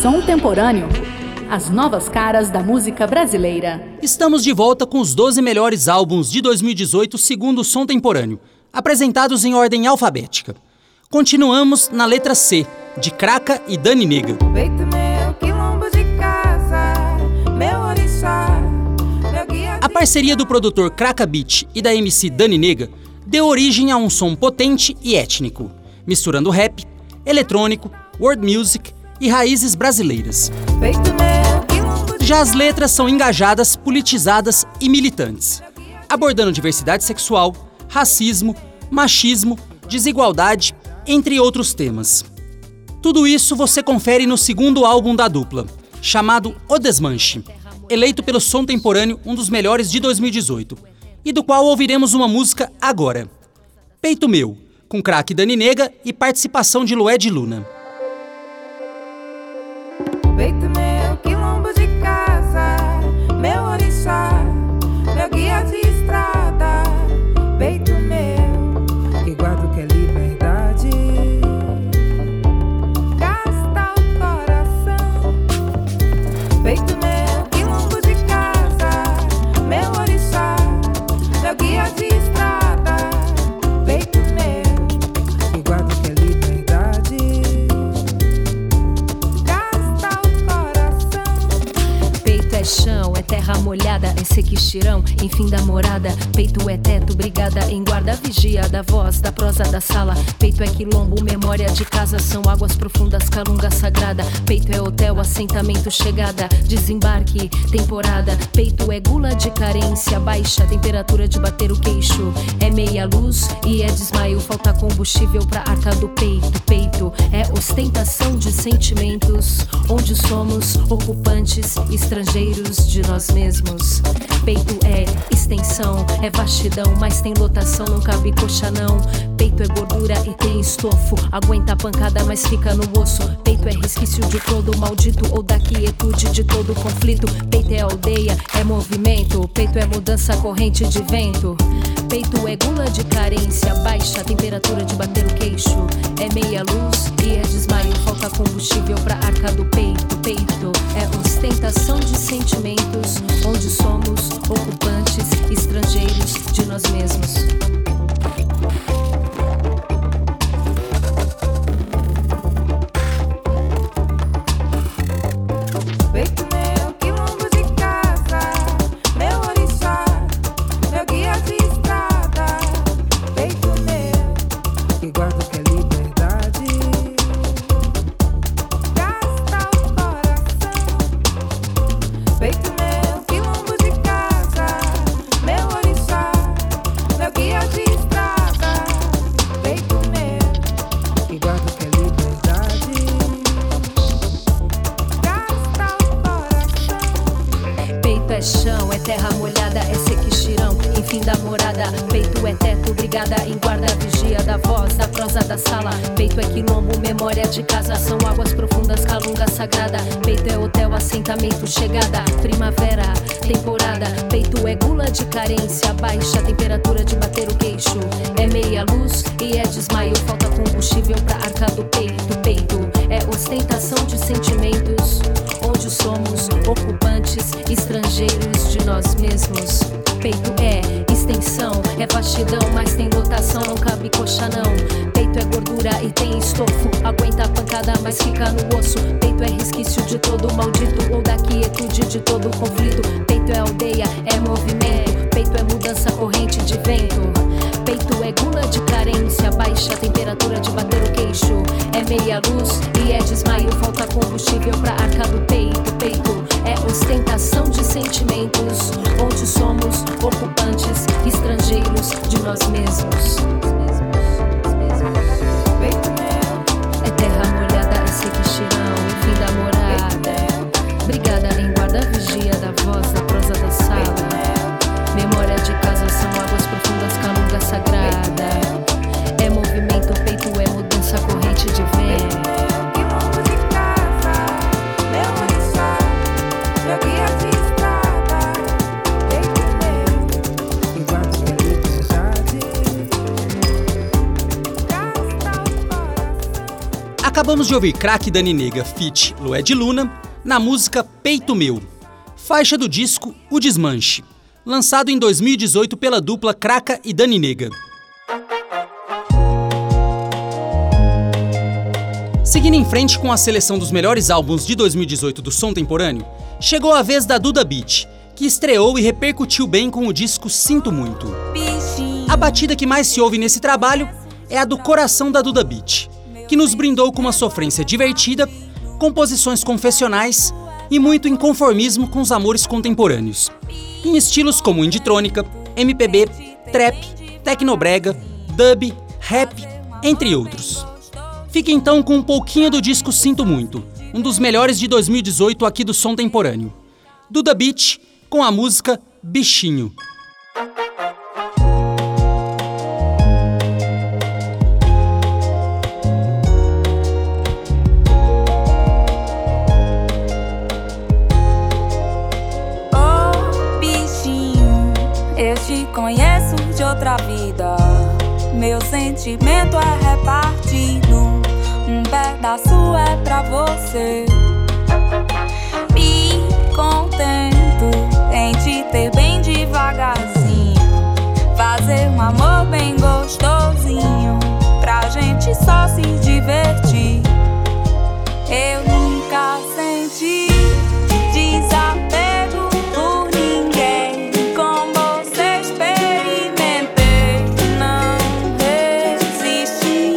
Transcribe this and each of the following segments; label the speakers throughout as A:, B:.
A: Som Temporâneo. As novas caras da música brasileira.
B: Estamos de volta com os 12 melhores álbuns de 2018 segundo o Som Temporâneo, apresentados em ordem alfabética. Continuamos na letra C, de Kraka e Dani Nega.
C: Peito meu, quilombo de casa, meu orixá, meu guia.
B: A parceria do produtor Kraka Beat e da MC Dani Nega deu origem a um som potente e étnico, misturando rap, eletrônico, world music e raízes brasileiras.
C: Peito meu, quilombo de...
B: Já as letras são engajadas, politizadas e militantes, abordando diversidade sexual, racismo, machismo, desigualdade, entre outros temas. Tudo isso você confere no segundo álbum da dupla, chamado O Desmanche, eleito pelo Som Temporâneo um dos melhores de 2018, e do qual ouviremos uma música agora. Peito Meu, com Kraka e Dani Nega e participação de Lued Luna.
C: Peito meu, quilombo de casa, meu orixá, meu guia de estrada. Peito meu, que guarda o que é liberdade, gasta o coração. Peito meu, quilombo de casa, meu orixá, meu guia de estrada. Peito meu, que guarda o que é liberdade, gasta o coração.
D: Peito é chão, é terra molhada, é sequixirão, enfim da morada. Peito é teto, brigada em guarda, vigia da voz, da prosa da sala. Peito é quilombo, memória de casa, são águas profundas, calunga sagrada. Peito é hotel, assentamento, chegada, desembarque, temporada. Peito é gula de carência, baixa temperatura de bater o queixo. É meia luz e é desmaio, falta combustível pra arca do peito. Peito é ostentação de sentimentos, onde somos ocupantes, estrangeiros de nós mesmos. Peito é extensão, é vastidão, mas tem lotação, não cabe coxa não. Peito é gordura e tem estofo, aguenta a pancada, mas fica no osso. Peito é resquício de todo maldito ou da quietude de todo conflito. Peito é aldeia, é movimento, peito é mudança corrente de vento. Peito é gula de carência, baixa temperatura de bater o queixo. É meia luz e é desmaio, falta combustível pra arca do peito. Peito é ostentação de sentimentos, onde somos ocupantes, estrangeiros de nós mesmos.
C: Peito meu, quilombo de casa, meu orixá, meu guia de estrada. Peito meu, que guarda o que é liberdade, gasta o coração. Peito meu, quilombo de casa, meu orixá, meu guia de estrada. Peito meu, que guarda o que é liberdade, gasta o coração.
D: Peito é chão, é terra molhada, é sequixirão, enfim da morada. Peito é teto, brigada em guarda, vigia da voz, da prosa da sala. Peito é quilombo, memória de casa, são águas profundas, calunga sagrada. Peito é hotel, assentamento, chegada, primavera, temporada. Peito é gula de carência, baixa temperatura de bater o queixo. É meia luz e é desmaio, falta combustível pra arca do peito. Peito é ostentação de sentimentos, onde somos ocupantes, estrangeiros de nós mesmos. Peito é extensão, é vastidão, mas tem lotação, não cabe coxa não. Peito é gordura e tem estofo, aguenta a pancada, mas fica no osso. Peito é resquício de todo maldito ou da quietude de todo conflito. Peito é aldeia, é movimento, peito é mudança corrente de vento. Peito é gula de carência, baixa temperatura de bater o queixo. É meia luz e é desmaio, falta combustível pra arca do peito. Peito é ostentação de sentimentos, onde somos ocupantes, estrangeiros de nós mesmos.
C: Peito meu,
D: É terra molhada, é sequixirão, enfim da morada. Brigada em guarda, vigia da voz, da prosa da sala. Memória de casa, são águas profundas, calunga sagrada. É movimento, peito é mudança corrente de vento.
C: quilombo de casa, meu orixá, meu guia de estrada. Peito meu, que guarda o que é liberdade,
B: Acabamos de ouvir Crack e Dani Nega feat. Lued Luna na música Peito Meu, faixa do disco O Desmanche, lançado em 2018 pela dupla Craca e Dani Nega. Seguindo em frente com a seleção dos melhores álbuns de 2018 do som temporâneo, chegou a vez da Duda Beat, que estreou e repercutiu bem com o disco Sinto Muito. A batida que mais se ouve nesse trabalho é a do coração da Duda Beat, que nos brindou com uma sofrência divertida, composições confessionais e muito inconformismo com os amores contemporâneos, em estilos como indie-trônica, MPB, trap, tecnobrega, dub, rap, entre outros. Fique então com um pouquinho do disco Sinto Muito, um dos melhores de 2018 aqui do som temporâneo. Duda Beat com a música Bichinho.
C: Oh, bichinho, eu te conheço de outra vida. Meu sentimento é repartido, um pedaço é pra você. Me contento em te ter bem devagarzinho, fazer um amor bem gostosinho, pra gente só se divertir. Eu nunca senti desapego por ninguém, com você experimentei, não resisti.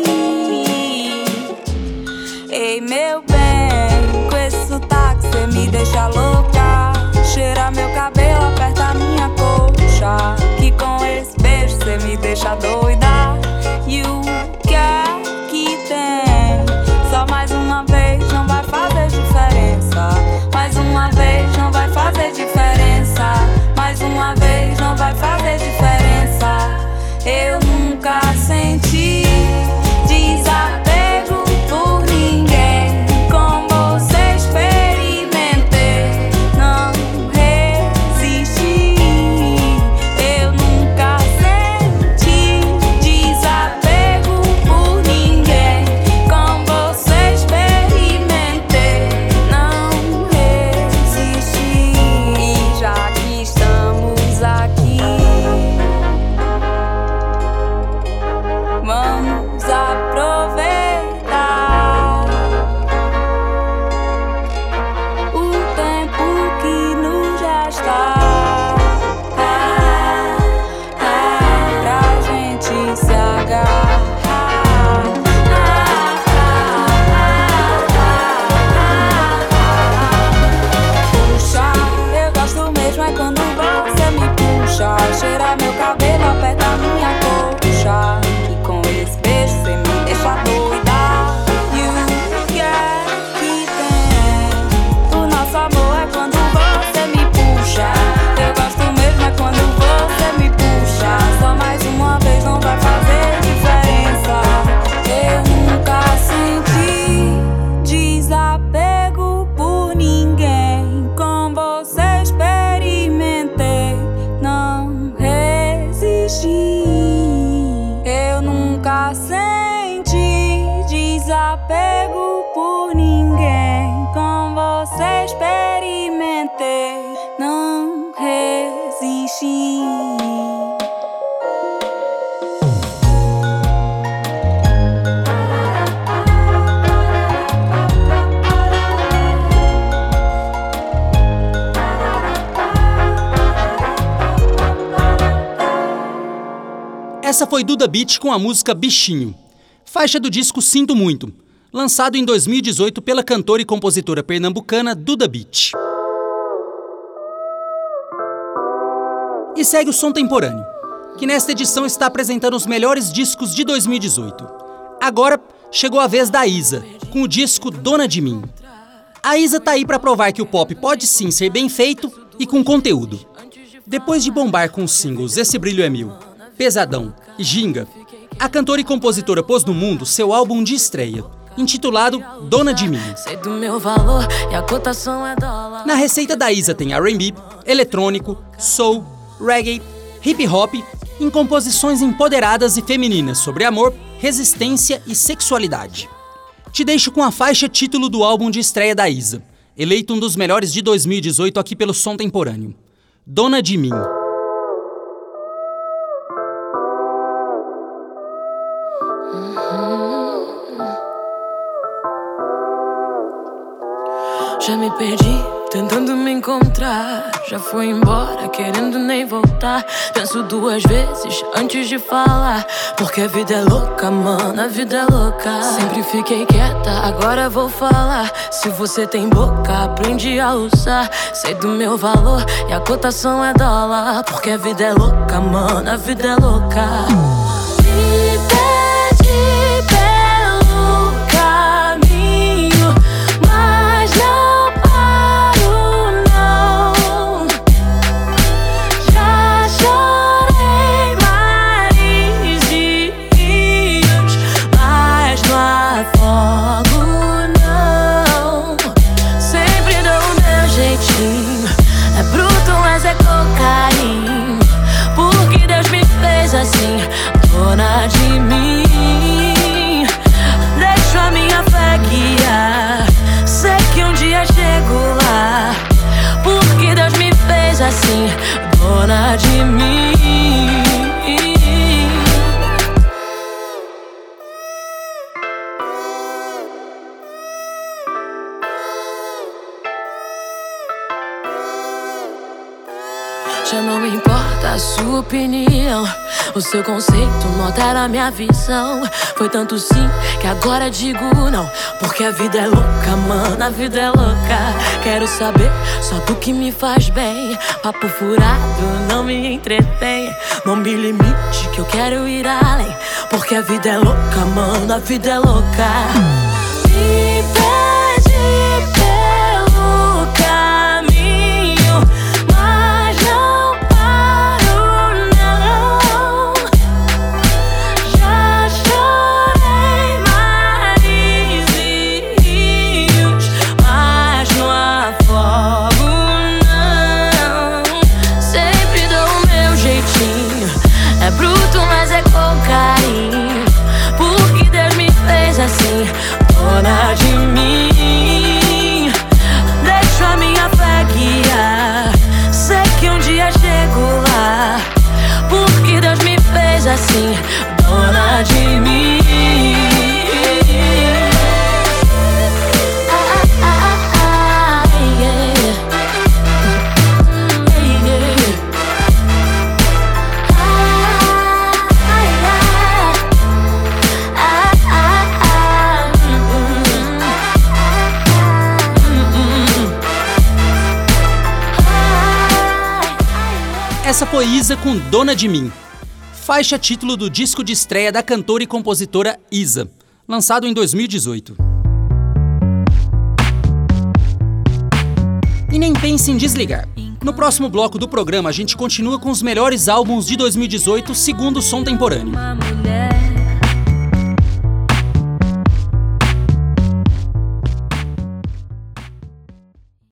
C: Ei, meu bem, com esse sotaque cê me deixa louca, cheira meu cabelo, aperta minha coxa, que com esse beijo cê me deixa doida. E o que é que tem? Só mais uma vez não vai fazer diferença, mais uma vez não vai fazer diferença, mais uma vez não vai fazer diferença. Eu nunca senti desapego por ninguém, com você experimentei, não resisti. Eu nunca senti desapego por ninguém, com você experimentei, não resisti. E já que estamos aqui, vamos aproveitar o tempo que nos resta, pra gente se agarrar. Puxa, eu gosto mesmo é quando você me puxa, cheira meu cabelo, aperta minha coxa, e com esse beijo cê me deixa doida. E o que é que tem? O nosso amor é quando você me puxa, eu gosto mesmo é quando você me puxa, só mais uma vez não vai fazer diferença. Eu nunca senti desapego por ninguém, com você experimentei, não resisti. Eu nunca senti desapego por ninguém, com você experimentei, não resisti.
B: Essa foi Duda Beat com a música Bichinho, faixa do disco Sinto Muito, lançado em 2018 pela cantora e compositora pernambucana Duda Beat. E segue o som temporâneo, que nesta edição está apresentando os melhores discos de 2018. Agora chegou a vez da Isa, com o disco Dona de Mim. A Isa tá aí pra provar que o pop pode sim ser bem feito e com conteúdo. Depois de bombar com os singles Esse Brilho é Meu, Pesadão e Ginga, a cantora e compositora pôs no mundo seu álbum de estreia, intitulado Dona de Mim.
E: Sei do meu valor e a cotação é dólar.
B: Na receita da Isa tem R&B, eletrônico, soul, reggae, hip hop, em composições empoderadas e femininas sobre amor, resistência e sexualidade. Te deixo com a faixa título do álbum de estreia da Isa, eleito um dos melhores de 2018 aqui pelo Som Temporâneo, Dona de Mim.
E: Já me perdi, tentando me encontrar. Já fui embora, querendo nem voltar. Penso duas vezes antes de falar, porque a vida é louca, mano, a vida é louca. Sempre fiquei quieta, agora vou falar. Se você tem boca, aprende a usar. Sei do meu valor e a cotação é dólar, porque a vida é louca, mano, a vida é louca. Me pede pelo caminho, mas não assim, dona de mim. Deixo a minha fé guiar. Sei que um dia chego lá, porque Deus me fez assim, dona de mim. Já não importa a sua opinião, o seu conceito não altera a minha visão. Foi tanto sim que agora digo não, porque a vida é louca, mano, a vida é louca. Quero saber só do que me faz bem. Papo furado não me entretém. Não me limite que eu quero ir além, porque a vida é louca, mano, a vida é louca. Me pede pelo caminho, mas não assim, dona de mim. Deixo a minha fé guiar. Sei que um dia chego lá, porque Deus me fez assim, dona de mim.
B: Essa foi Isa com Dona de Mim, faixa título do disco de estreia da cantora e compositora Isa, lançado em 2018. E nem pense em desligar. No próximo bloco do programa a gente continua com os melhores álbuns de 2018 segundo o Som Temporâneo.